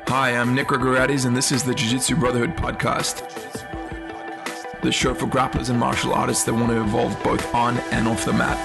Hi, I'm Nick Gregoriades, and this is the Jiu-Jitsu Brotherhood podcast, the show for grapplers and martial artists that want to evolve both on and off the mat.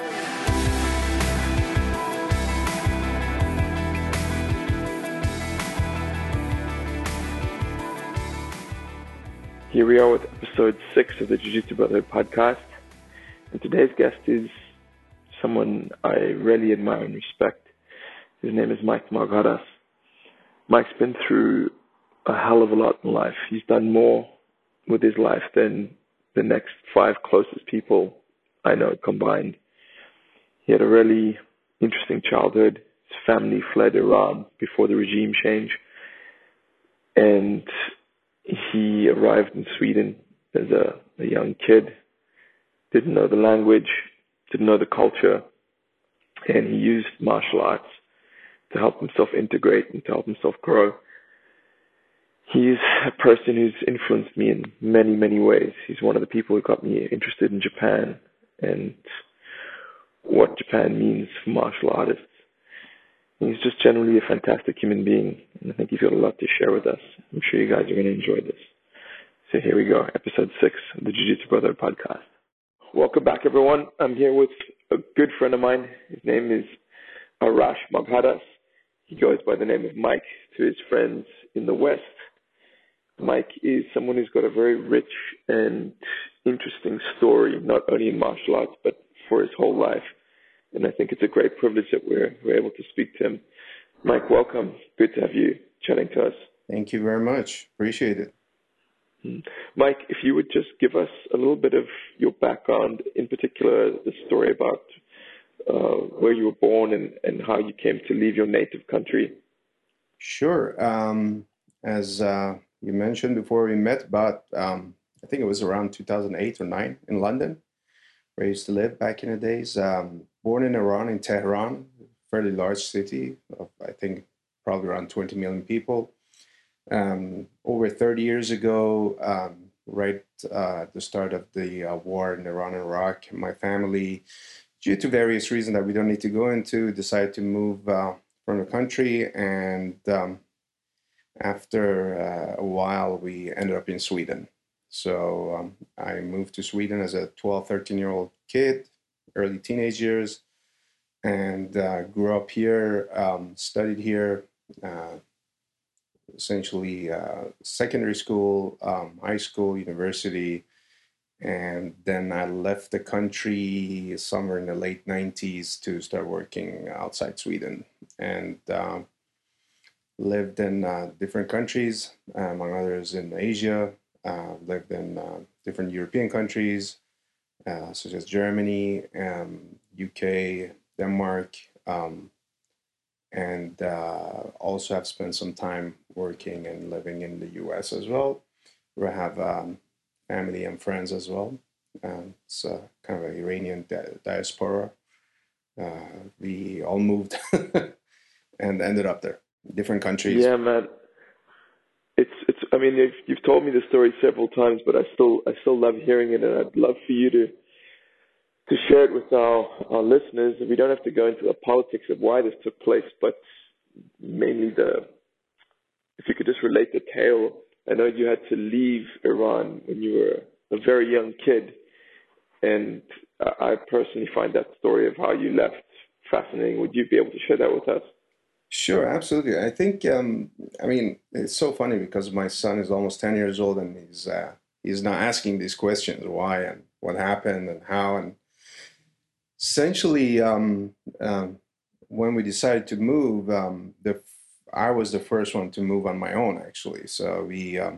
Here we are with episode 6 of the Jiu-Jitsu Brotherhood podcast, and today's guest is someone I really admire and respect. His name is Mike Margadas. Mike's been through a hell of a lot in life. He's done more with his life than the next 5 closest people I know combined. He had a really interesting childhood. His family fled Iran before the regime change, and he arrived in Sweden as a young kid, didn't know the language, didn't know the culture, and he used martial arts to help himself integrate and to help himself grow. He's a person who's influenced me in many, many ways. He's one of the people who got me interested in Japan and what Japan means for martial artists. And he's just generally a fantastic human being, and I think he's got a lot to share with us. I'm sure you guys are going to enjoy this. So here we go, episode 6 of the Jiu-Jitsu Brotherhood podcast. Welcome back, everyone. I'm here with a good friend of mine. His name is Arash Margadas. He goes by the name of Mike to his friends in the West. Mike is someone who's got a very rich and interesting story, not only in martial arts, but for his whole life. And I think it's a great privilege that we're able to speak to him. Mike, welcome. Good to have you chatting to us. Thank you very much. Appreciate it. Mike, if you would just give us a little bit of your background, in particular the story about where you were born and how you came to leave your native country. Sure. As you mentioned before we met, about I think it was around 2008 or 9 in London, where I used to live back in the days. Born in Iran, in Tehran, fairly large city of, I think, probably around 20 million people. Over 30 years ago, right at the start of the war in Iran and Iraq, my family, due to various reasons that we don't need to go into, decided to move from the country. And after a while, we ended up in Sweden. So I moved to Sweden as a 12, 13-year-old kid, early teenage years, and grew up here, studied here, essentially secondary school, high school, university. And then I left the country somewhere in the late 90s to start working outside Sweden, and lived in different countries, among others in Asia, lived in different European countries, such as Germany, UK, Denmark, and also have spent some time working and living in the US as well, where I have family and friends as well. It's kind of an Iranian diaspora. We all moved and ended up there, different countries. Yeah, man. It's. I mean, you've told me the story several times, but I still love hearing it, and I'd love for you to share it with our listeners. We don't have to go into the politics of why this took place, but mainly if you could just relate the tale. I know you had to leave Iran when you were a very young kid, and I personally find that story of how you left fascinating. Would you be able to share that with us? Sure, absolutely. I think, I mean, it's so funny because my son is almost 10 years old, and he's now asking these questions, why and what happened and how. And essentially, when we decided to move, I was the first one to move on my own, actually. So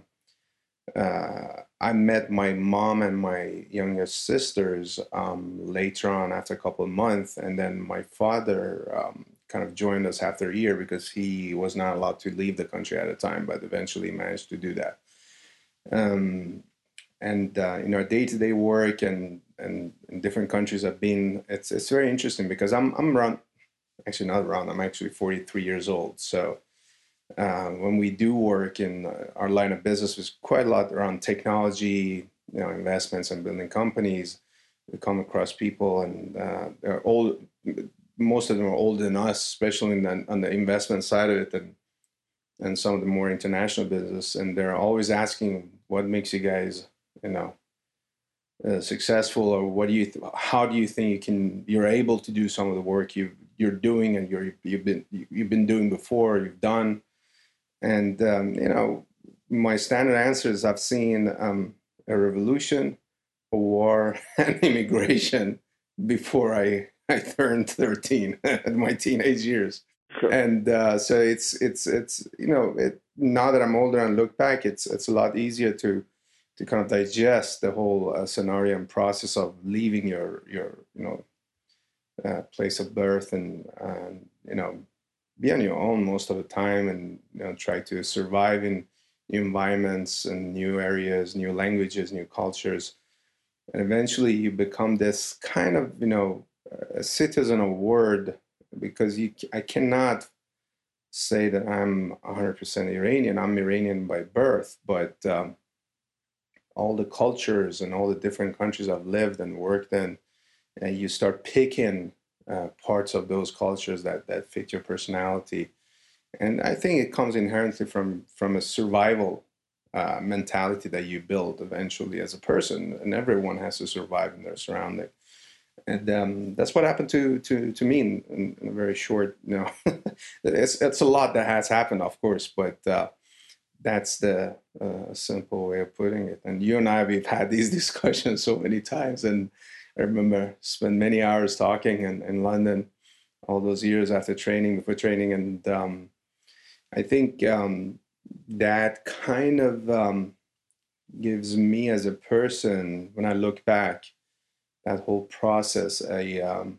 I met my mom and my youngest sisters later on after a couple of months, and then my father kind of joined us after a year because he was not allowed to leave the country at the time, but eventually managed to do that. And in our day-to-day work and in different countries I've been, it's very interesting because I'm around, actually not around, I'm actually 43 years old. So when we do work in our line of business, there's quite a lot around technology, investments and building companies. We come across people, and they're old. Most of them are older than us, especially on the investment side of it. and some of the more international business, and they're always asking, what makes you guys, successful, or how do you think you're able to do some of the work you're doing and you've been doing before, you've done. And my standard answer is, I've seen a revolution, a war, and immigration before I turned 13 at my teenage years. And so it's now that I'm older and look back, it's a lot easier to kind of digest the whole scenario and process of leaving your place of birth and be on your own most of the time, and try to survive in new environments and new areas, new languages, new cultures. And eventually you become this kind of, a citizen of word, because I cannot say that I'm 100% Iranian. I'm Iranian by birth, but all the cultures and all the different countries I've lived and worked in, and you start picking parts of those cultures that fit your personality. And I think it comes inherently from a survival mentality that you build eventually as a person, and everyone has to survive in their surrounding. And that's what happened to me in a very short, it's a lot that has happened, of course, but that's the simple way of putting it. And you and I, we've had these discussions so many times, and I remember spent many hours talking in London all those years before training. And I think that kind of gives me as a person, when I look back, that whole process, a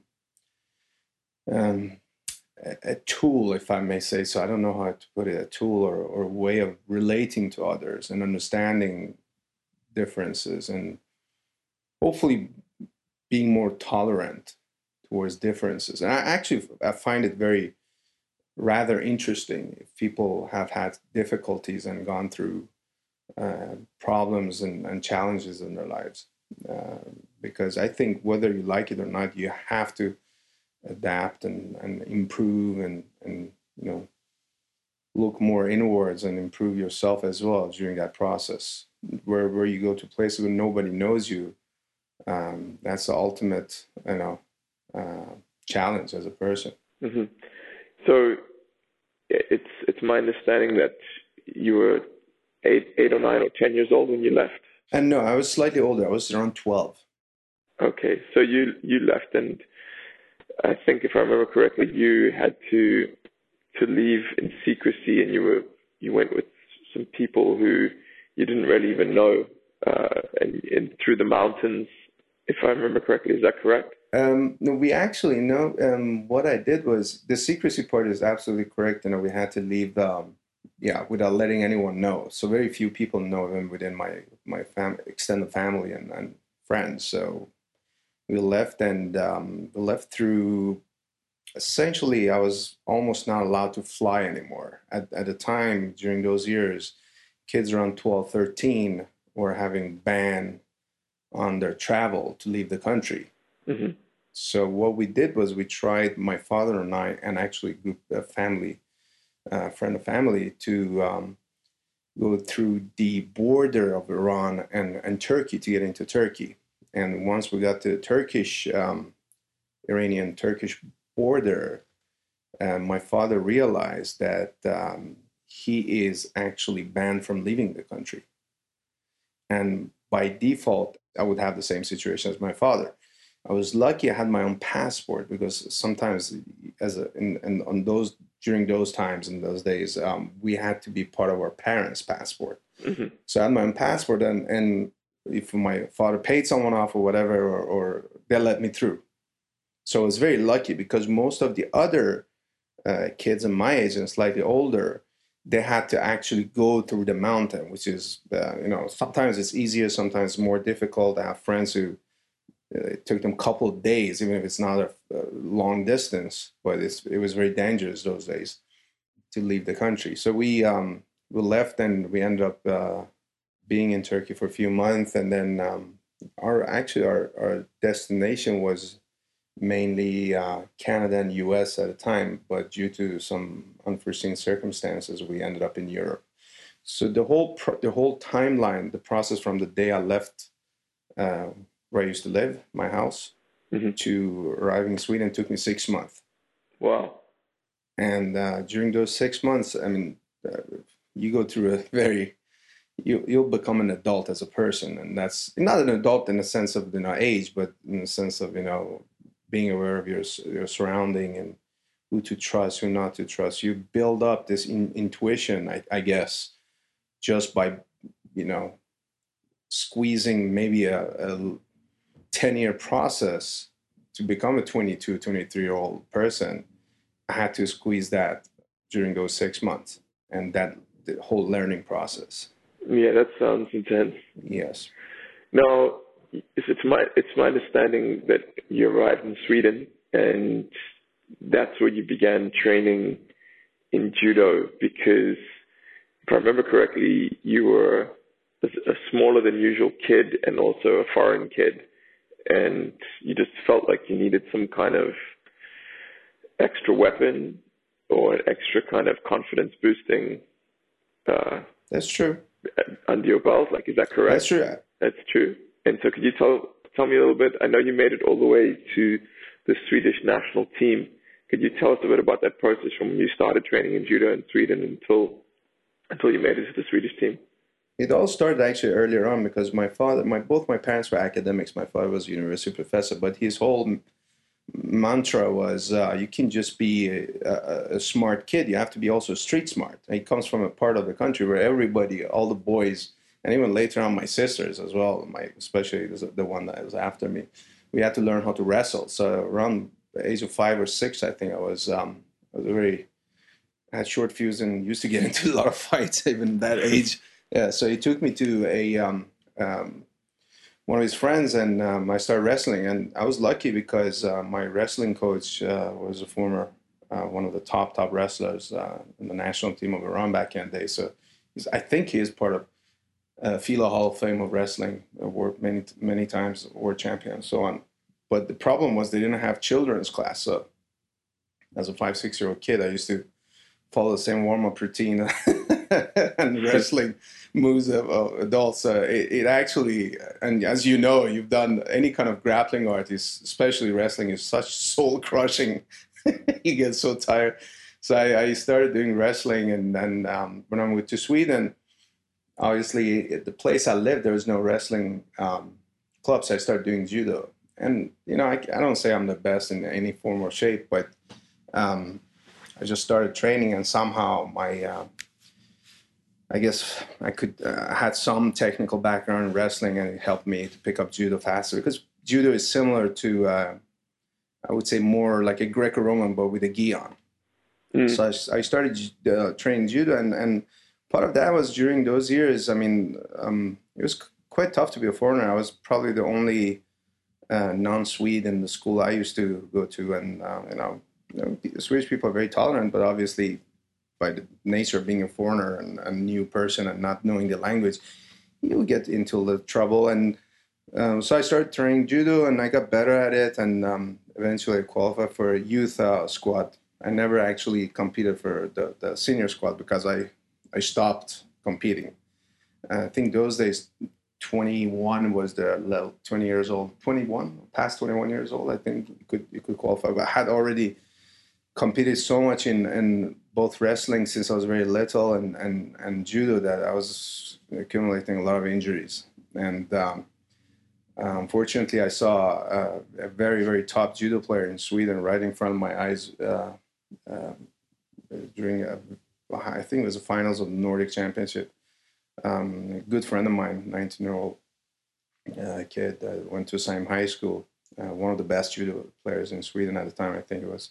tool, if I may say so. I don't know how to put it, a tool or a way of relating to others and understanding differences, and hopefully being more tolerant towards differences. And I find it rather interesting if people have had difficulties and gone through problems and challenges in their lives. Because I think whether you like it or not, you have to adapt and improve and look more inwards and improve yourself as well during that process. Where you go to places where nobody knows you, that's the ultimate challenge as a person. Mm-hmm. So it's my understanding that you were 8 or 9 or 10 years old when you left. And no, I was slightly older. I was around 12. Okay, so you left, and I think, if I remember correctly, you had to leave in secrecy, and you went with some people who you didn't really even know, and through the mountains, if I remember correctly. Is that correct? No, we actually know. What I did was, the secrecy part is absolutely correct. We had to leave, without letting anyone know. So very few people know him within my extended family and friends. So we left, and we left through. Essentially, I was almost not allowed to fly anymore. At the time, during those years, kids around 12, 13 were having ban on their travel to leave the country. Mm-hmm. So what we did was, we tried, my father and I, and actually a friend of family, to go through the border of Iran and Turkey to get into Turkey. And once we got to the Iranian-Turkish border, my father realized that he is actually banned from leaving the country. And by default, I would have the same situation as my father. I was lucky I had my own passport, because sometimes during those times, in those days, we had to be part of our parents' passport. Mm-hmm. So I had my own passport, and if my father paid someone off or whatever, or they let me through. So I was very lucky, because most of the other kids in my age and slightly older, they had to actually go through the mountain, which is, sometimes it's easier, sometimes more difficult. I have friends who it took them a couple of days, even if it's not a long distance, but it was very dangerous those days to leave the country. So we left, and we ended up being in Turkey for a few months, and then our destination was mainly Canada and US at a time, but due to some unforeseen circumstances, we ended up in Europe. So the whole timeline, the process from the day I left uh, where I used to live, my house, Hmm. to arriving in Sweden took me 6 months. Wow. And during those 6 months, I mean, uh, you go through a very you'll become an adult as a person, and that's not an adult in the sense of age, but in the sense of being aware of your surrounding and who to trust, who not to trust. You build up this intuition, I guess, just by you know squeezing maybe a 10-year process to become a 22, 23-year-old person. I had to squeeze that during those 6 months, and that the whole learning process. Yeah, that sounds intense. Yes. Now, it's my understanding that you arrived in Sweden, and that's where you began training in judo. Because if I remember correctly, you were a smaller than usual kid and also a foreign kid, and you just felt like you needed some kind of extra weapon or an extra kind of confidence boosting uh, That's true. under your belt. Like, is that That's correct? true. That's true. And so, could you tell me a little bit? I know you made it all the way to the Swedish national team. Could you tell us a bit about that process from when you started training in judo in Sweden until you made it to the Swedish team? It all started actually earlier on because my father, both my parents were academics. My father was a university professor, but his whole mantra was you can just be a smart kid. You have to be also street smart. And he comes from a part of the country where everybody, all the boys, and even later on my sisters as well, especially the one that was after me, we had to learn how to wrestle. So around the age of 5 or 6, I think I was very I had short fuse and used to get into a lot of fights even that age. Yeah, so he took me to a one of his friends, and I started wrestling. And I was lucky because my wrestling coach was a former one of the top wrestlers in the national team of Iran back in the day. So I think he is part of FILA Hall of Fame of wrestling, award many times world champion, and so on. But the problem was they didn't have children's class. So as a 5, 6-year-old kid, I used to follow the same warm-up routine and wrestling moves of adults. It actually, and as you know, you've done any kind of grappling art, especially wrestling, is such soul-crushing. You get so tired. So I started doing wrestling, and then when I moved to Sweden, obviously at the place I lived, there was no wrestling clubs. So I started doing judo. And, I don't say I'm the best in any form or shape, but I just started training, and somehow I guess I had some technical background in wrestling, and it helped me to pick up judo faster because judo is similar to, I would say, more like a Greco-Roman, but with a gi on. So I started training judo, and part of that was during those years. I mean, it was quite tough to be a foreigner. I was probably the only non-Swede in the school I used to go to, and Swedish people are very tolerant, but obviously, by the nature of being a foreigner and a new person and not knowing the language, you get into a little trouble. And so I started training judo, and I got better at it, and eventually I qualified for a youth squad. I never actually competed for the senior squad because I stopped competing. I think those days, 21 was the level. 20 years old, 21, past 21 years old, I think you could qualify. But I had already competed so much in both wrestling since I was very little and judo that I was accumulating a lot of injuries. And unfortunately, I saw a very, very top judo player in Sweden right in front of my eyes during, I think it was the finals of the Nordic Championship. A good friend of mine, 19-year-old kid, went to the same high school, one of the best judo players in Sweden at the time, I think it was.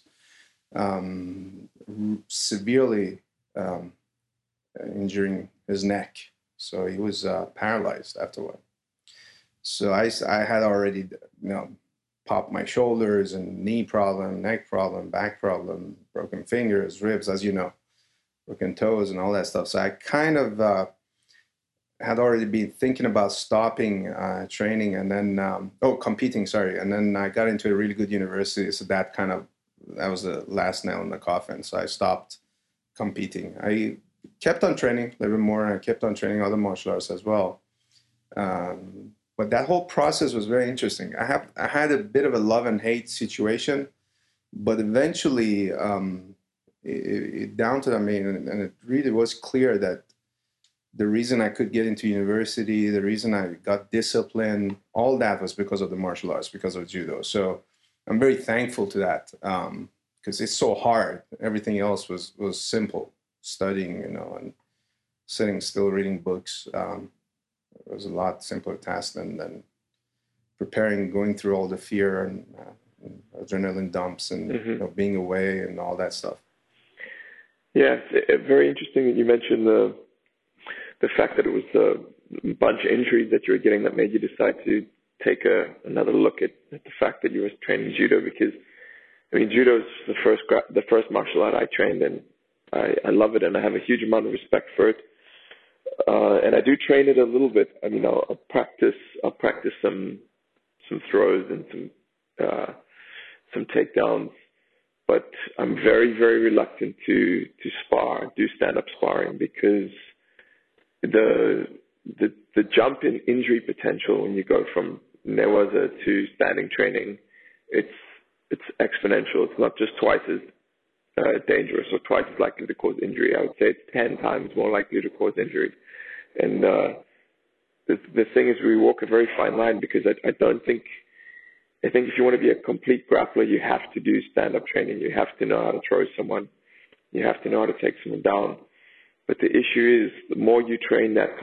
Severely injuring his neck, so he was paralyzed afterward. So I had already, popped my shoulders and knee problem, neck problem, back problem, broken fingers, ribs, as you know, broken toes, and all that stuff. So I kind of had already been thinking about stopping training and then competing. Sorry, and then I got into a really good university, so that was the last nail in the coffin. So I stopped competing. I kept on training a little bit more, and I kept on training other martial arts as well. But that whole process was very interesting. I had a bit of a love and hate situation, but eventually it dawned on me, and it really was clear that the reason I could get into university, the reason I got discipline, all that was because of the martial arts, because of judo. So I'm very thankful to that because it's so hard. Everything else was simple. Studying, and sitting still reading books. It was a lot simpler task than preparing, going through all the fear and adrenaline dumps and being away and all that stuff. Yeah, it's very interesting that you mentioned the fact that it was a bunch of injuries that you were getting that made you decide to take another look at the fact that you were training judo, because judo is the first martial art I trained in. I love it, and I have a huge amount of respect for it. And I do train it a little bit. I'll practice some throws and some takedowns, but I'm very, very reluctant to do stand-up sparring, because the jump in injury potential when you go from newaza to standing training, it's exponential. It's not just twice as dangerous or twice as likely to cause injury. I would say it's 10 times more likely to cause injury. And the thing is, we walk a very fine line, because I think if you want to be a complete grappler, you have to do stand-up training. You have to know how to throw someone. You have to know how to take someone down. But the issue is, the more you train that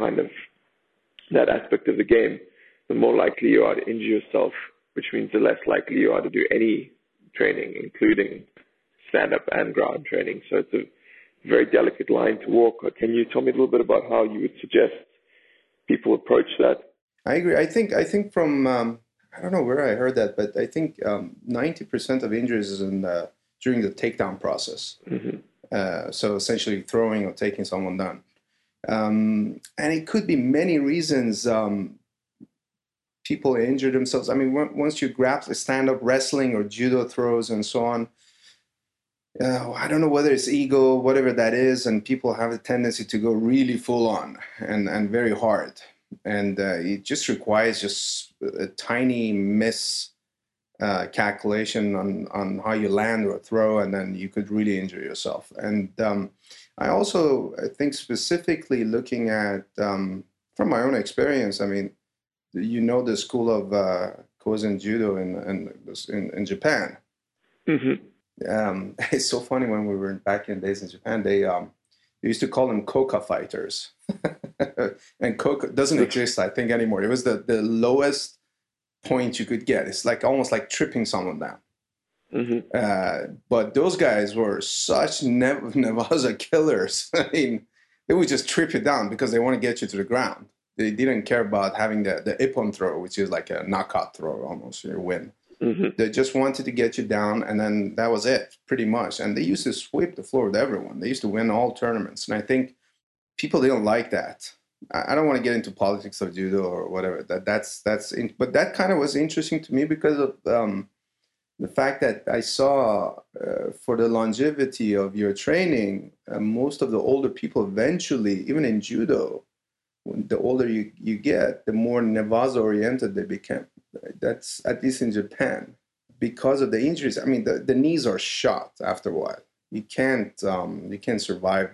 aspect of the game, the more likely you are to injure yourself, which means the less likely you are to do any training, including stand-up and ground training. So it's a very delicate line to walk. Can you tell me a little bit about how you would suggest people approach that? I agree. I think from I don't know where I heard that, but I think 90% of injuries is during the takedown process. So essentially throwing or taking someone down. And it could be many reasons people injure themselves. Once you grab stand-up wrestling or judo throws and so on, I don't know whether it's ego, whatever that is, and people have a tendency to go really full on and very hard. And it just requires just a tiny calculation on how you land or throw, and then you could really injure yourself. And I think specifically looking at, from my own experience, the school of Kozen Judo in Japan. Mm-hmm. It's so funny, when we were back in the days in Japan, they used to call them Koka fighters. And Koka doesn't exist, I think, anymore. It was the lowest point you could get. It's almost like tripping someone down. Mm-hmm. But those guys were such nevaza killers. They would just trip you down because they want to get you to the ground. They didn't care about having the ippon throw, which is like a knockout throw almost, you win. Mm-hmm. They just wanted to get you down, and then that was it, pretty much. And they used to sweep the floor with everyone. They used to win all tournaments. And I think people didn't like that. I don't want to get into politics of judo or whatever. But that kind of was interesting to me because of the fact that I saw for the longevity of your training, most of the older people eventually, even in judo, the older you get, the more nevaza oriented they became. That's at least in Japan, because of the injuries. The knees are shot after a while. You can't survive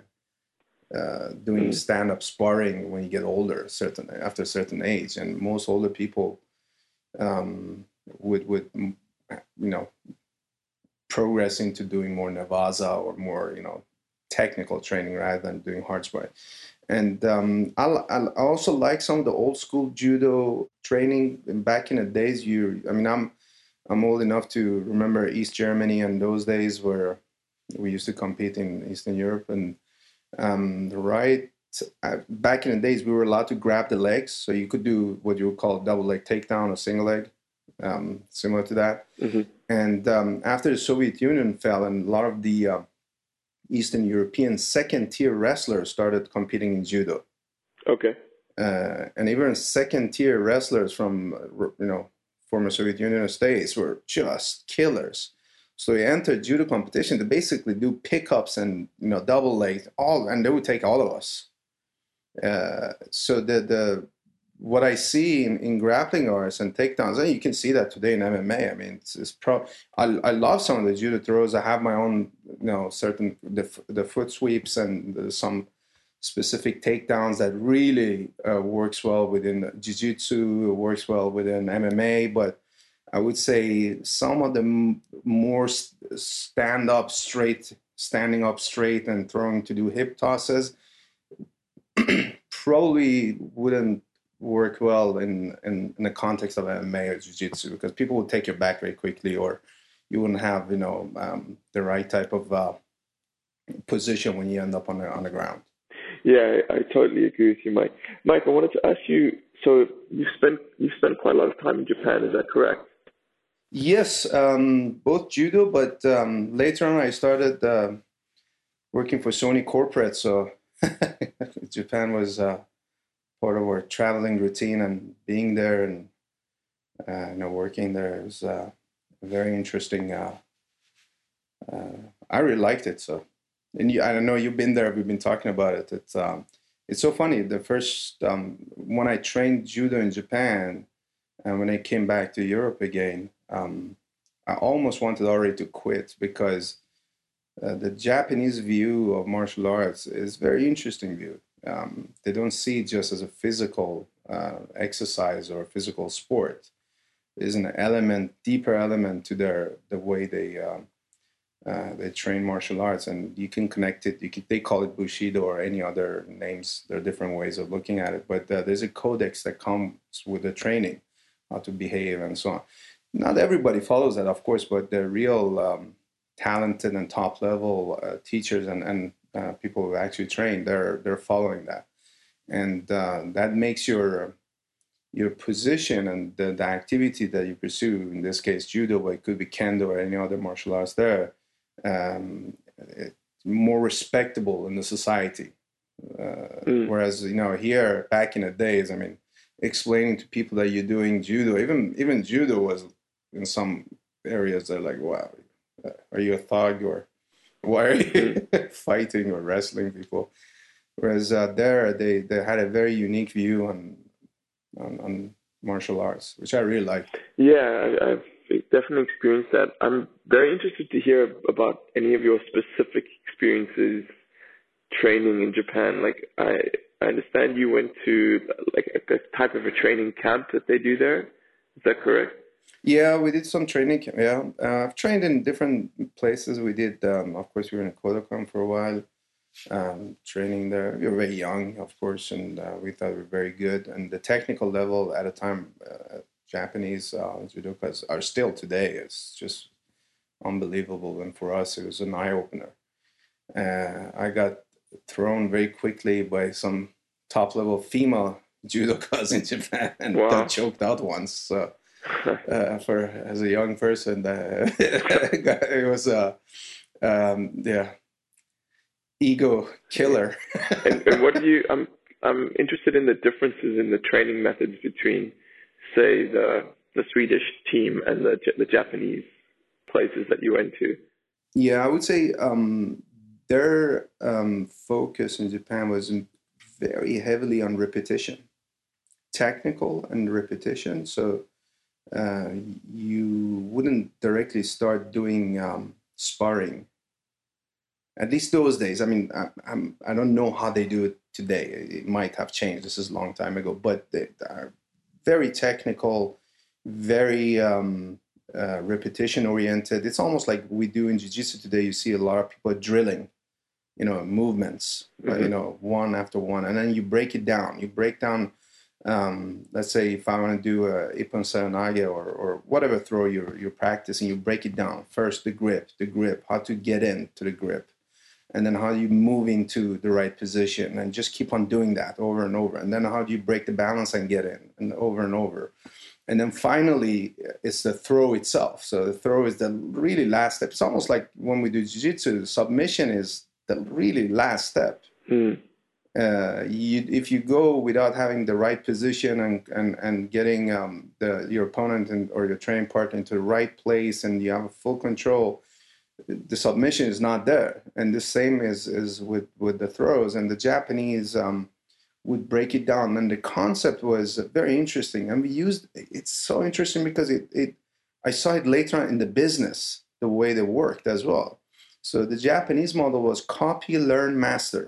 doing stand-up sparring when you get older, after a certain age. And most older people would progress into doing more nevaza or more technical training rather than doing hard sparring. And I also like some of the old school judo training. Back in the days, I'm old enough to remember East Germany and those days where we used to compete in Eastern Europe. And back in the days, we were allowed to grab the legs, so you could do what you would call a double leg takedown or single leg, similar to that. Mm-hmm. And after the Soviet Union fell, and a lot of the Eastern European second-tier wrestlers started competing in judo. Okay. and even second-tier wrestlers from, former Soviet Union states were just killers. So they entered judo competition to basically do pickups and double legs, and they would take all of us. So the what I see in grappling arts and takedowns, and you can see that today in MMA. I mean, I love some of the judo throws. I have my own, certain the foot sweeps and some specific takedowns that really works well within jiu-jitsu, works well within MMA. But I would say some of the more standing up straight and throwing to do hip tosses probably wouldn't work well in the context of MMA or jiu-jitsu, because people would take your back very quickly, or you wouldn't have the right type of position when you end up on the ground. Yeah, I totally agree with you, Mike. Mike, I wanted to ask you. So you've spent quite a lot of time in Japan. Is that correct? Yes, both judo, but later on I started working for Sony Corporate. So Japan was part of our traveling routine, and being there and working there was very interesting. I really liked it. So, and I know you've been there. We've been talking about it. It's so funny. The first when I trained judo in Japan, and when I came back to Europe again, I almost wanted already to quit, because the Japanese view of martial arts is a very interesting view. They don't see it just as a physical exercise or a physical sport. There's an deeper element to the way they train martial arts, and you can connect it. They call it Bushido or any other names. There are different ways of looking at it, but there's a codex that comes with the training, how to behave and so on. Not everybody follows that, of course, but the real talented and top level teachers and people who actually train, they're following that, and that makes your position and the activity that you pursue, in this case judo, but it could be kendo or any other martial arts, there more respectable in the society. Whereas here back in the days, I mean, explaining to people that you're doing judo, even judo was in some areas, they're like, wow, are you a thug, or why are you fighting or wrestling people? Whereas there they had a very unique view on martial arts, which I really like. Yeah, I've definitely experienced that. I'm very interested to hear about any of your specific experiences training in Japan. Like, I understand you went to like a type of a training camp that they do there. Is that correct? Yeah, we did some training. Yeah, I've trained in different places. We did, of course, we were in Kodokan for a while, training there. We were very young, of course, and we thought we were very good. And the technical level at a time, Japanese judokas are still today. It's just unbelievable. And for us, it was an eye-opener. I got thrown very quickly by some top-level female judokas in Japan, and got choked out once. So, as a young person, it was ego killer. and what do you? I'm interested in the differences in the training methods between, say, the Swedish team and the Japanese places that you went to. Yeah, I would say their focus in Japan was very heavily on repetition, technical and repetition. So you wouldn't directly start doing sparring. At least those days. I mean, I don't know how they do it today. It might have changed. This is a long time ago, but they are very technical, very repetition oriented. It's almost like we do in jiu-jitsu today. You see a lot of people drilling, movements, one after one, and then you break it down. You break down. Let's say if I want to do a Ippon Seoinage or whatever throw you're practicing, you break it down. First, the grip, how to get into the grip, and then how you move into the right position, and just keep on doing that over and over. And then how do you break the balance and get in, and over. And then finally, it's the throw itself. So the throw is the really last step. It's almost like when we do jiu-jitsu, submission is the really last step. if you go without having the right position and getting your opponent or your training partner into the right place, and you have full control, the submission is not there. And the same is with the throws. And the Japanese would break it down. And the concept was very interesting. And it's so interesting because I saw it later on in the business, the way they worked as well. So the Japanese model was copy, learn, master.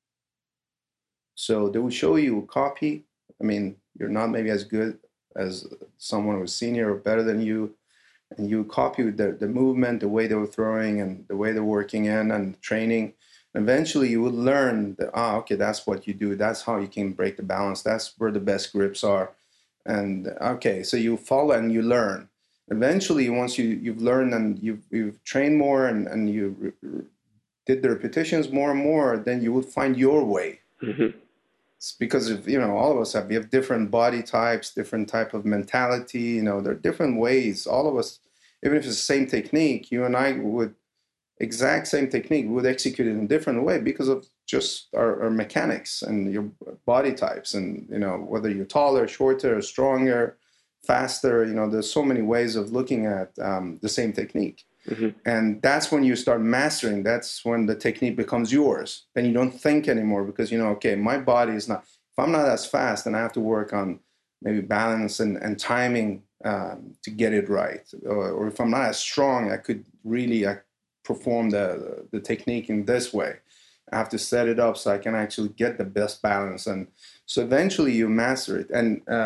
So they will show you copy. I mean, you're not maybe as good as someone who's senior or better than you, and you copy the movement, the way they were throwing, and the way they're working in and training. Eventually, you will learn that, okay, that's what you do. That's how you can break the balance. That's where the best grips are. And okay, so you follow and you learn. Eventually, once you've learned and you've trained more and you did the repetitions more and more, then you will find your way. Mm-hmm. It's because of, all of us we have different body types, different type of mentality. There are different ways. All of us, even if it's the same technique, you and I would exact same technique, we would execute it in a different way because of just our mechanics and your body types, and whether you're taller, shorter, stronger, faster. There's so many ways of looking at the same technique. Mm-hmm. And that's when you start mastering. That's when the technique becomes yours. Then you don't think anymore because okay, my body is not. If I'm not as fast, then I have to work on maybe balance and timing to get it right. Or if I'm not as strong, I could really perform the technique in this way. I have to set it up so I can actually get the best balance. And so eventually you master it.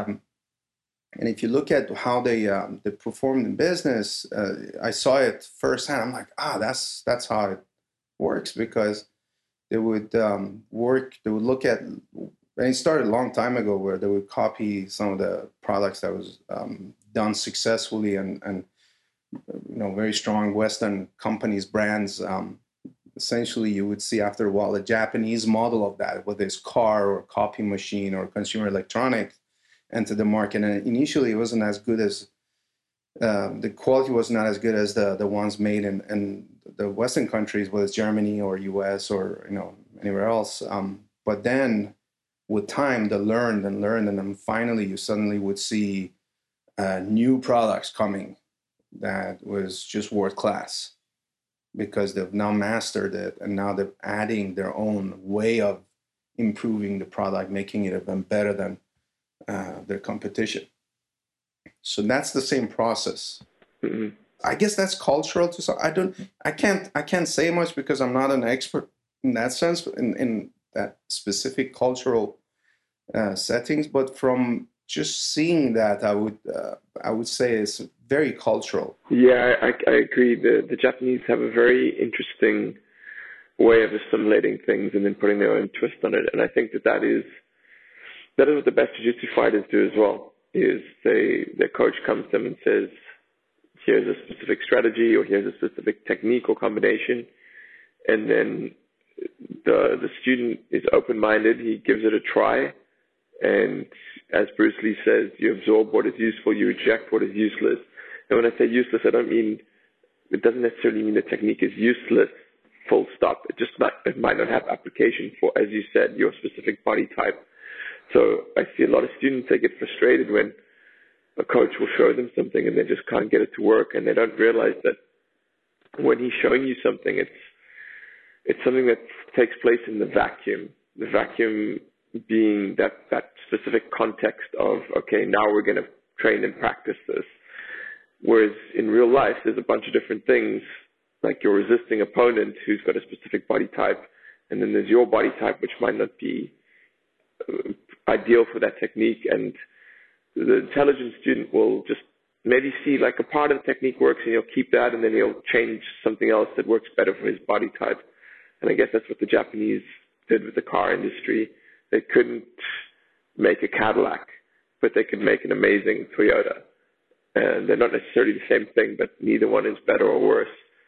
And if you look at how they performed in business, I saw it firsthand. I'm like, that's how it works, because they would work. They would look at, and it started a long time ago, where they would copy some of the products that was done successfully and very strong Western companies, brands. Essentially, you would see after a while a Japanese model of that, whether it's car or copy machine or consumer electronics, enter the market. And initially it wasn't as good as the quality was not as good as the ones made in the Western countries, whether it's Germany or US or anywhere else. But then with time they learned, and then finally you suddenly would see new products coming that was just world class, because they've now mastered it, and now they're adding their own way of improving the product, making it even better than their competition. So that's the same process. Mm-hmm. I guess that's cultural to some. I can't say much because I'm not an expert in that sense, in that specific cultural settings. But from just seeing that, I would say it's very cultural. Yeah, I agree. The Japanese have a very interesting way of assimilating things and then putting their own twist on it, and I think that is what the best jiu-jitsu fighters do as well. Is their coach comes to them and says, here's a specific strategy, or here's a specific technique or combination, and then the student is open-minded. He gives it a try, and as Bruce Lee says, you absorb what is useful, you reject what is useless. And when I say useless, it doesn't necessarily mean the technique is useless, full stop. It might not have application for, as you said, your specific body type. So I see a lot of students, they get frustrated when a coach will show them something and they just can't get it to work, and they don't realize that when he's showing you something, it's something that takes place in the vacuum. The vacuum being that specific context of, okay, now we're going to train and practice this. Whereas in real life, there's a bunch of different things, like your resisting opponent who's got a specific body type, and then there's your body type, which might not be ideal for that technique. And the intelligent student will just maybe see like a part of the technique works and he'll keep that, and then he'll change something else that works better for his body type. And I guess that's what the Japanese did with the car industry. They couldn't make a Cadillac, but they could make an amazing Toyota. And they're not necessarily the same thing, but neither one is better or worse.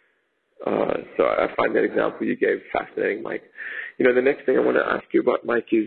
So I find that example you gave fascinating, Mike. The next thing I want to ask you about, Mike, is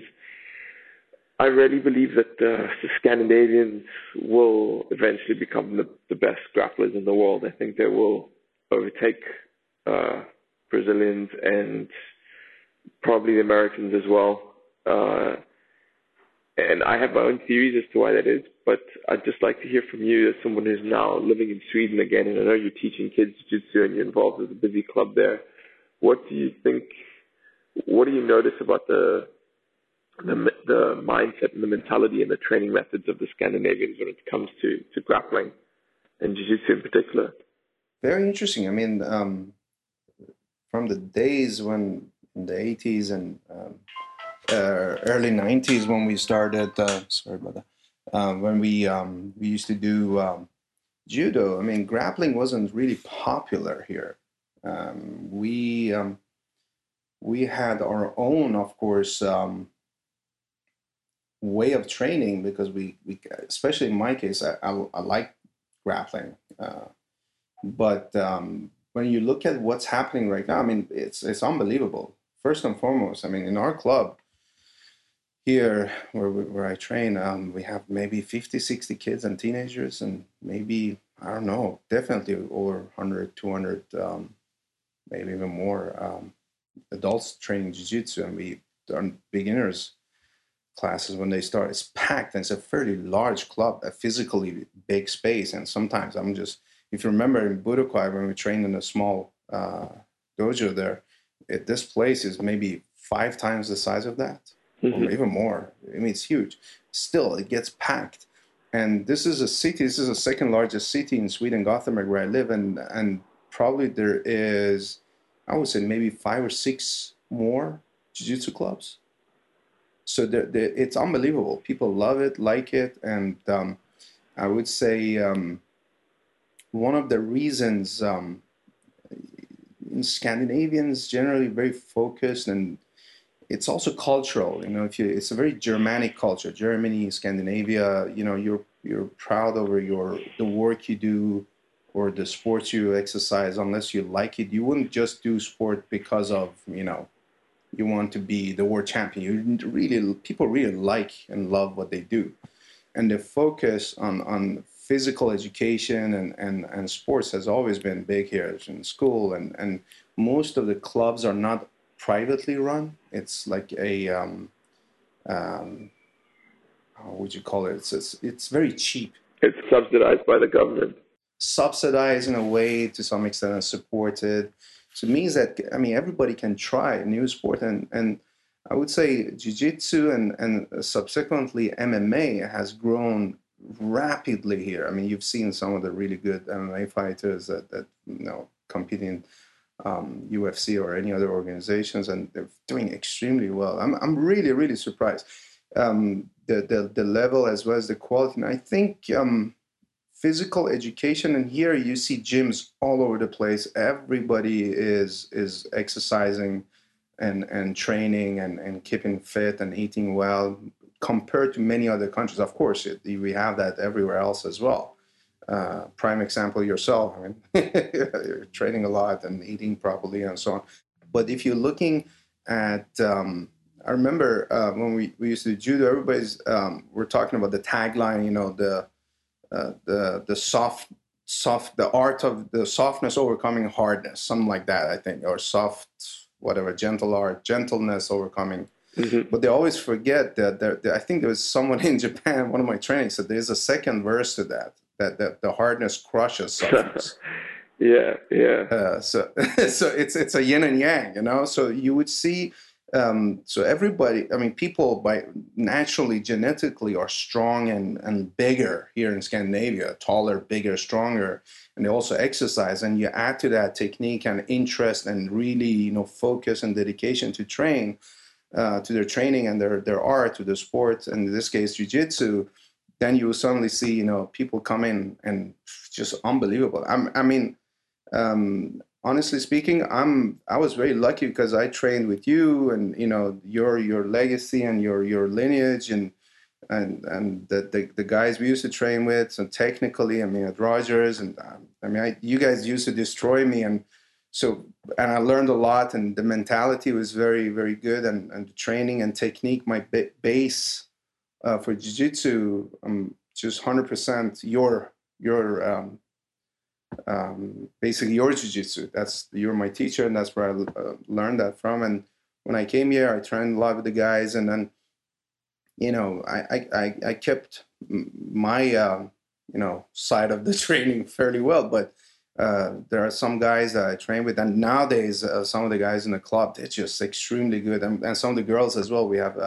I really believe that the Scandinavians will eventually become the best grapplers in the world. I think they will overtake Brazilians and probably the Americans as well. Uh, and I have my own theories as to why that is, but I'd just like to hear from you as someone who's now living in Sweden again, and I know you're teaching kids jiu-jitsu and you're involved with a busy club there. What do you think, what do you notice about the mindset and the mentality and the training methods of the Scandinavians when it comes to grappling and jiu-jitsu in particular? Very interesting. I mean, from the days when in the 80s and early 90s when we started, sorry about that, when we used to do judo, I mean, grappling wasn't really popular here. We had our own, of course, way of training because we especially in my case, I like grappling. But when you look at what's happening right now, I mean, it's unbelievable. First and foremost, I mean, in our club here where I train, we have maybe 50, 60 kids and teenagers, and maybe, I don't know, definitely over 100, 200, maybe even more adults training jiu-jitsu, and we done beginners classes when they start. It's packed, and it's a fairly large club, a physically big space, and sometimes I'm just, if you remember in Budokai when we trained in a small dojo there, this place is maybe 5 times the size of that, or even more. I mean, it's huge. Still, it gets packed. And this is a city, this is the second largest city in Sweden, Gothenburg, where I live, and probably there is, I would say maybe 5 or 6 more jiu-jitsu clubs. So it's unbelievable. People love it, like it, and I would say one of the reasons Scandinavians generally very focused, and it's also cultural. You know, it's a very Germanic culture. Germany, Scandinavia. You know, you're proud over the work you do or the sports you exercise. Unless you like it, you wouldn't just do sport because of, you know, you want to be the world champion. People really like and love what they do, and the focus on physical education and sports has always been big here in school, and most of the clubs are not privately run. It's like a how would you call it? It's very cheap. It's subsidized by the government. Subsidized in a way to some extent and supported. So it means that, I mean, everybody can try a new sport, and I would say jiu-jitsu and subsequently MMA has grown rapidly here. I mean, you've seen some of the really good MMA fighters that you know compete in UFC or any other organizations, and they're doing extremely well. I'm really surprised. The level as well as the quality. And I think physical education, and here you see gyms all over the place. Everybody is exercising and training and keeping fit and eating well compared to many other countries. Of course, we have that everywhere else as well. Prime example yourself. I mean, you're training a lot and eating properly and so on. But if you're looking at, I remember when we used to do judo, everybody's we're talking about the tagline, you know, the the art of the softness overcoming hardness, something like that, I think, or soft, whatever, gentle art, gentleness overcoming. But they always forget that I think there was someone in Japan, one of my trainings, said there's a second verse to that the hardness crushes softness. Yeah. So it's a yin and yang, you know. So you would see. So everybody, I mean, people by naturally, genetically are strong and bigger here in Scandinavia, taller, bigger, stronger, and they also exercise. And you add to that technique and interest and really, you know, focus and dedication to train, to their training and their art, to the sport, and in this case, jiu-jitsu, then you will suddenly see, you know, people come in and just unbelievable. I mean, honestly speaking, I was very lucky because I trained with you, and you know your legacy and your lineage and the guys we used to train with. So technically, I mean, at Rogers, and I mean, you guys used to destroy me, and I learned a lot, and the mentality was very, very good, and the training and technique, my base for jiu-jitsu, just 100% your basically your jiu-jitsu. You're my teacher, and that's where I learned that from. And when I came here, I trained a lot with the guys, and then I kept my side of the training fairly well, but there are some guys that I train with, and nowadays some of the guys in the club, they're just extremely good, and some of the girls as well. We have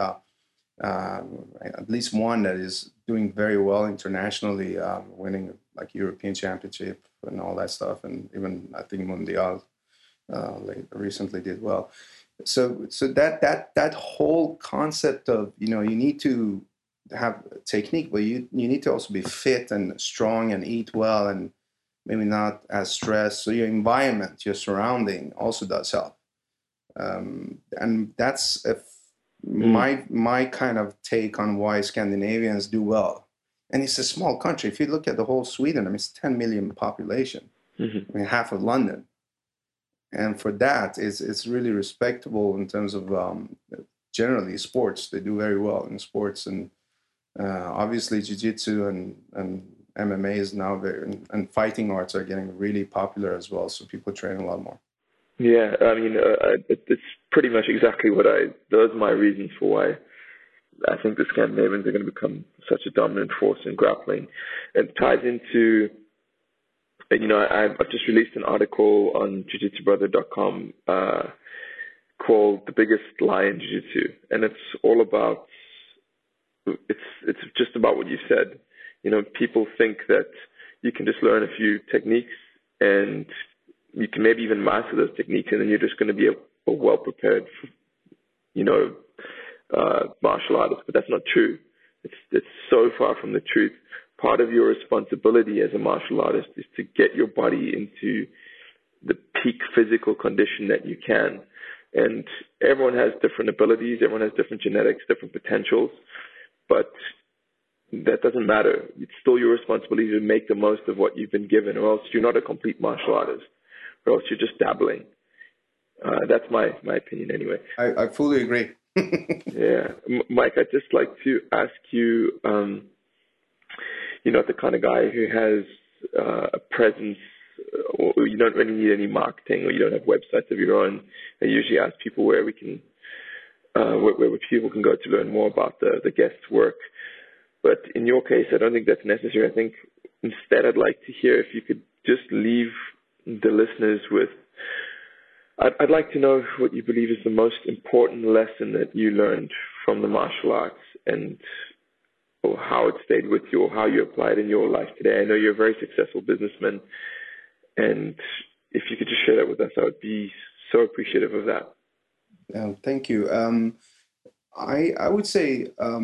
at least one that is doing very well internationally, winning like European Championship and all that stuff, and even I think Mundial recently did well. So that whole concept of you need to have technique, but you need to also be fit and strong and eat well and maybe not as stressed. So your environment, your surrounding, also does help. And that's my kind of take on why Scandinavians do well. And it's a small country. If you look at the whole Sweden, I mean, it's 10 million population. I mean, half of London. And for that, it's really respectable in terms of generally sports. They do very well in sports, and obviously jiu-jitsu and MMA is now and fighting arts are getting really popular as well. So people train a lot more. Yeah, I mean, it's pretty much exactly those are my reasons for why I think the Scandinavians are going to become such a dominant force in grappling. It ties into, I've just released an article on jujitsubrother.com called "The Biggest Lie in Jiu-Jitsu," and it's all about, it's just about what you said. People think that you can just learn a few techniques and you can maybe even master those techniques, and then you're just going to be a well-prepared, martial artist. But that's not true. It's so far from the truth. Part of your responsibility as a martial artist is to get your body into the peak physical condition that you can. And everyone has different abilities. Everyone has different genetics, different potentials. But that doesn't matter. It's still your responsibility to make the most of what you've been given, or else you're not a complete martial artist, or else you're just dabbling. That's my opinion anyway. I fully agree. Yeah. Mike, I'd just like to ask you, you're not the kind of guy who has a presence, or you don't really need any marketing, or you don't have websites of your own. I usually ask people where we can, where people can go to learn more about the guest's work. But in your case, I don't think that's necessary. I think instead I'd like to hear if you could just leave the listeners with, I'd like to know what you believe is the most important lesson that you learned from the martial arts, and or how it stayed with you, or how you apply it in your life today. I know you're a very successful businessman, and if you could just share that with us, I would be so appreciative of that. Thank you. I would say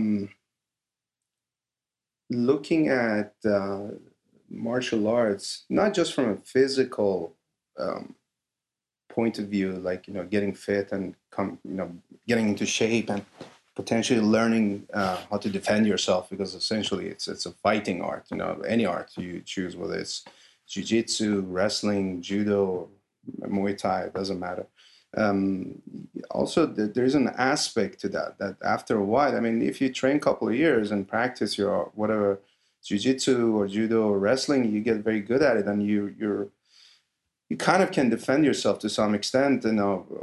looking at martial arts, not just from a physical point of view, like getting fit and getting into shape and potentially learning how to defend yourself, because essentially it's a fighting art. Any art you choose, whether it's jiu-jitsu, wrestling, judo, Muay Thai, it doesn't matter. Also, there's an aspect to that after a while, I mean, if you train a couple of years and practice your whatever jiu-jitsu or judo or wrestling, you get very good at it, and you kind of can defend yourself to some extent, in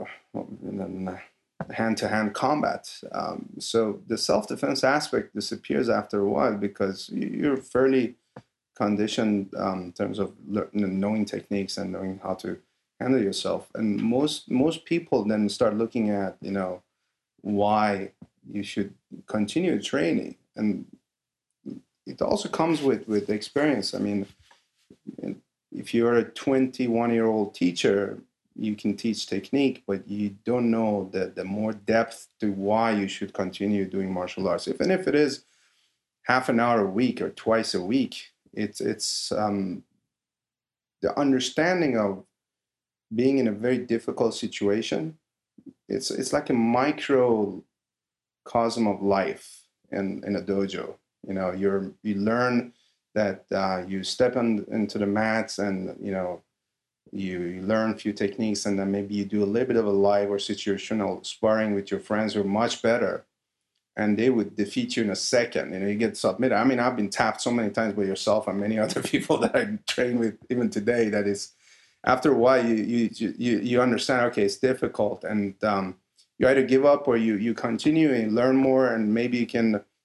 hand-to-hand combat. So the self-defense aspect disappears after a while, because you're fairly conditioned in terms of knowing techniques and knowing how to handle yourself. And most people then start looking at why you should continue training, and it also comes with experience. I mean, if you're a 21-year-old teacher, you can teach technique, but you don't know the more depth to why you should continue doing martial arts. Even if it is half an hour a week or twice a week, it's the understanding of being in a very difficult situation. It's like a microcosm of life in a dojo. You learn that you step into the mats, and you learn a few techniques, and then maybe you do a little bit of a live or situational sparring with your friends who are much better, and they would defeat you in a second. You get submitted. I mean, I've been tapped so many times by yourself and many other people that I train with even today. That is, after a while, you understand. Okay, it's difficult, and you either give up or you continue and learn more, and maybe you can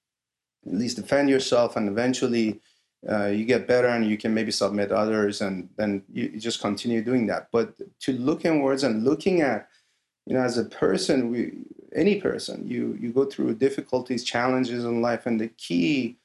at least defend yourself, and eventually you get better and you can maybe submit others, and then you just continue doing that. But to look inwards and looking at, as a person, any person, you go through difficulties, challenges in life, and the key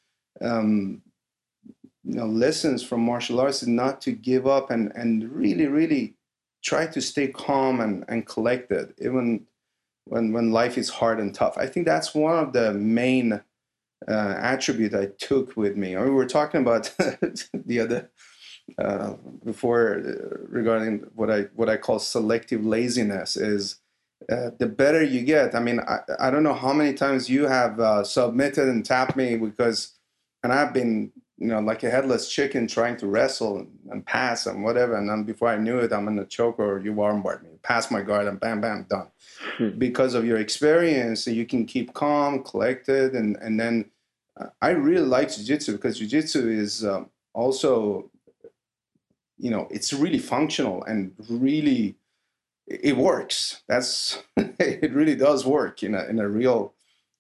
lessons from martial arts is not to give up and really, really try to stay calm and collected, even when life is hard and tough. I think that's one of the main attribute I took with me. I mean, we were talking about the other before regarding what I call selective laziness. Is the better you get. I mean, I don't know how many times you have submitted and tapped me and I've been like a headless chicken trying to wrestle and pass and whatever, and then before I knew it, I'm in a choke or you armbar me, pass my guard, and bam, bam, done. Because of your experience, you can keep calm, collected, and then I really like jiu-jitsu because jiu-jitsu is also, it's really functional and really it works. That's it really does work in a real,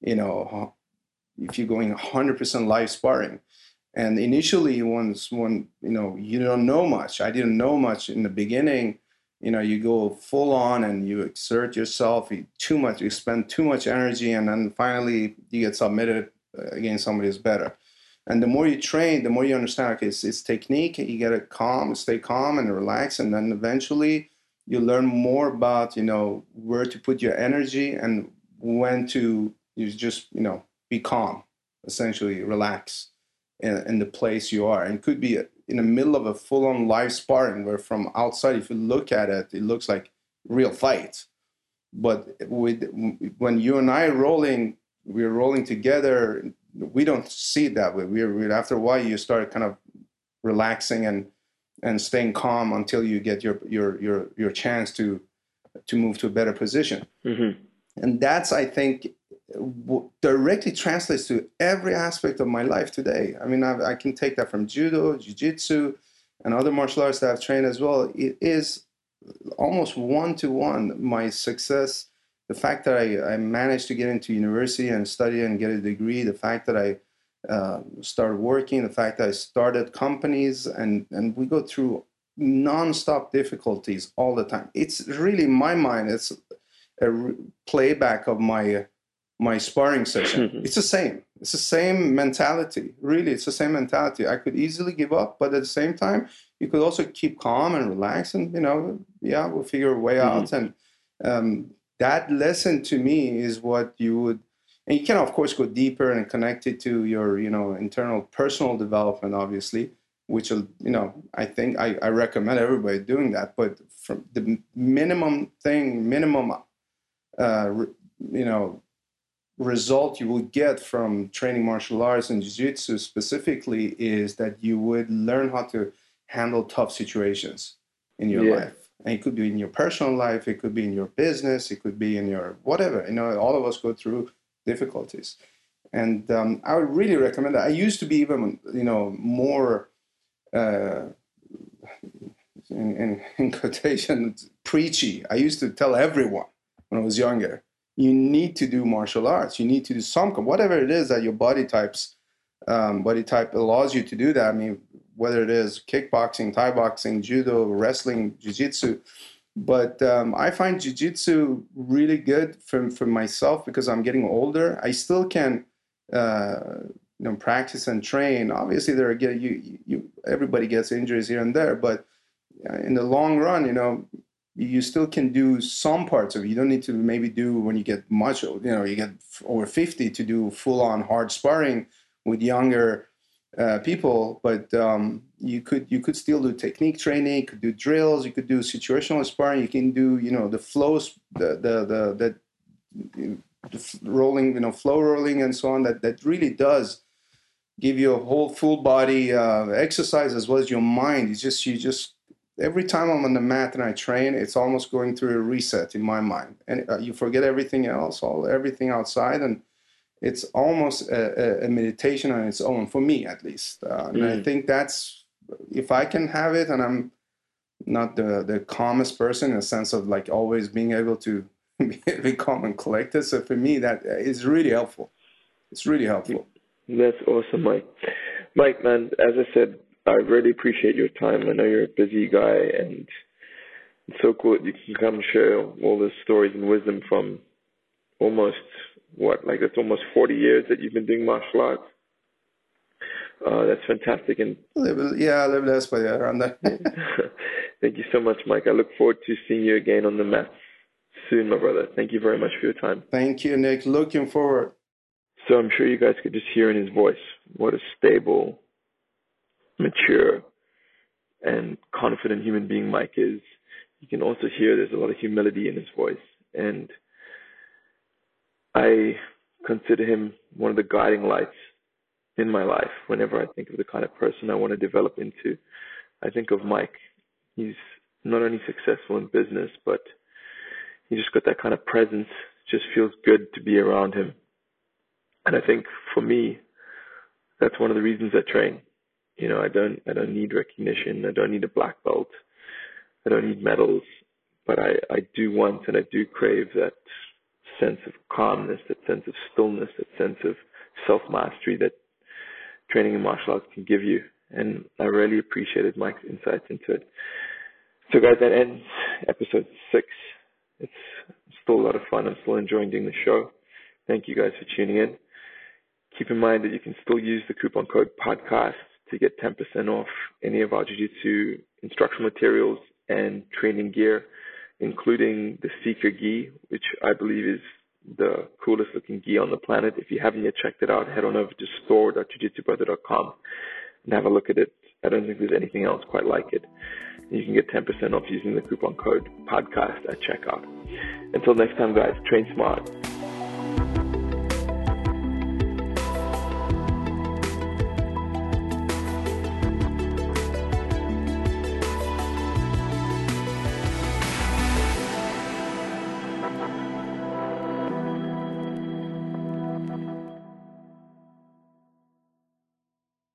if you're going 100% live sparring. And initially, when you don't know much, I didn't know much in the beginning. You go full on and you exert yourself you spend too much energy, and then finally you get submitted against somebody who's better. And the more you train, the more you understand, okay, it's technique. You get stay calm and relax, and then eventually you learn more about where to put your energy and when to just be calm, essentially relax in the place you are. And it could be in the middle of a full-on live sparring where from outside, if you look at it, it looks like real fight. But when you and I we're rolling together, we don't see it that way. We're after a while, you start kind of relaxing and staying calm until you get your chance to move to a better position. Mm-hmm. And that's, I think, directly translates to every aspect of my life today. I mean, I can take that from judo, jiu-jitsu, and other martial arts that I've trained as well. It is almost one-to-one. My success, the fact that I managed to get into university and study and get a degree, the fact that I started working, the fact that I started companies, and we go through non-stop difficulties all the time. It's really, in my mind, it's a playback of my sparring session. It's the same. It's the same mentality. Really, it's the same mentality. I could easily give up, but at the same time, you could also keep calm and relax, and we'll figure a way out. And that lesson to me is what you would, and you can of course go deeper and connect it to your internal personal development, obviously, which I think I recommend everybody doing that. But from the minimum result you would get from training martial arts and jiu-jitsu specifically is that you would learn how to handle tough situations in your life. And it could be in your personal life, it could be in your business, it could be in your whatever. All of us go through difficulties. And I would really recommend that. I used to be even, more, in quotation, preachy. I used to tell everyone when I was younger, you need to do martial arts. You need to do something, whatever it is that your body type allows you to do that. I mean, whether it is kickboxing, Thai boxing, judo, wrestling, jiu-jitsu. But I find jiu-jitsu really good for myself because I'm getting older. I still can, practice and train. Obviously, everybody gets injuries here and there, but in the long run, you still can do some parts of it. You don't need to maybe do when you get much, you get over 50 to do full-on hard sparring with younger people, but you could still do technique training, you could do drills, you could do situational sparring, you can do the flows, the rolling, flow rolling and so on. That really does give you a whole full body exercise as well as your mind. You just every time I'm on the mat and I train, it's almost going through a reset in my mind, and you forget everything else, everything outside, and it's almost a meditation on its own, for me at least. And I think that's, if I can have it, and I'm not the calmest person in the sense of like always being able to be calm and collected. So for me, that is really helpful. It's really helpful. That's awesome, Mike. Mike, man, as I said, I really appreciate your time. I know you're a busy guy, and it's so cool that you can come share all the stories and wisdom from almost, it's almost 40 years that you've been doing martial arts. That's fantastic. And A little less, but yeah, around that. thank you so much, Mike. I look forward to seeing you again on the mat soon, my brother. Thank you very much for your time. Thank you, Nick. Looking forward. So I'm sure you guys could just hear in his voice what a stable, mature, and confident human being Mike is. You can also hear there's a lot of humility in his voice. And I consider him one of the guiding lights in my life. Whenever I think of the kind of person I want to develop into, I think of Mike. He's not only successful in business, but he just got that kind of presence. It just feels good to be around him. And I think for me, that's one of the reasons I train. You know, I don't need recognition. I don't need a black belt. I don't need medals. But I do want and I do crave that sense of calmness, that sense of stillness, that sense of self-mastery that training in martial arts can give you. And I really appreciated Mike's insights into it. So guys, that ends episode 6. It's still a lot of fun. I'm still enjoying doing the show. Thank you guys for tuning in. Keep in mind that you can still use the coupon code podcast to get 10% off any of our jiu-jitsu instructional materials and training gear, including the Seeker gi, which I believe is the coolest looking gi on the planet. If you haven't yet checked it out, head on over to store.jujitsubrother.com and have a look at it. I don't think there's anything else quite like it. And you can get 10% off using the coupon code podcast at checkout. Until next time, guys, train smart,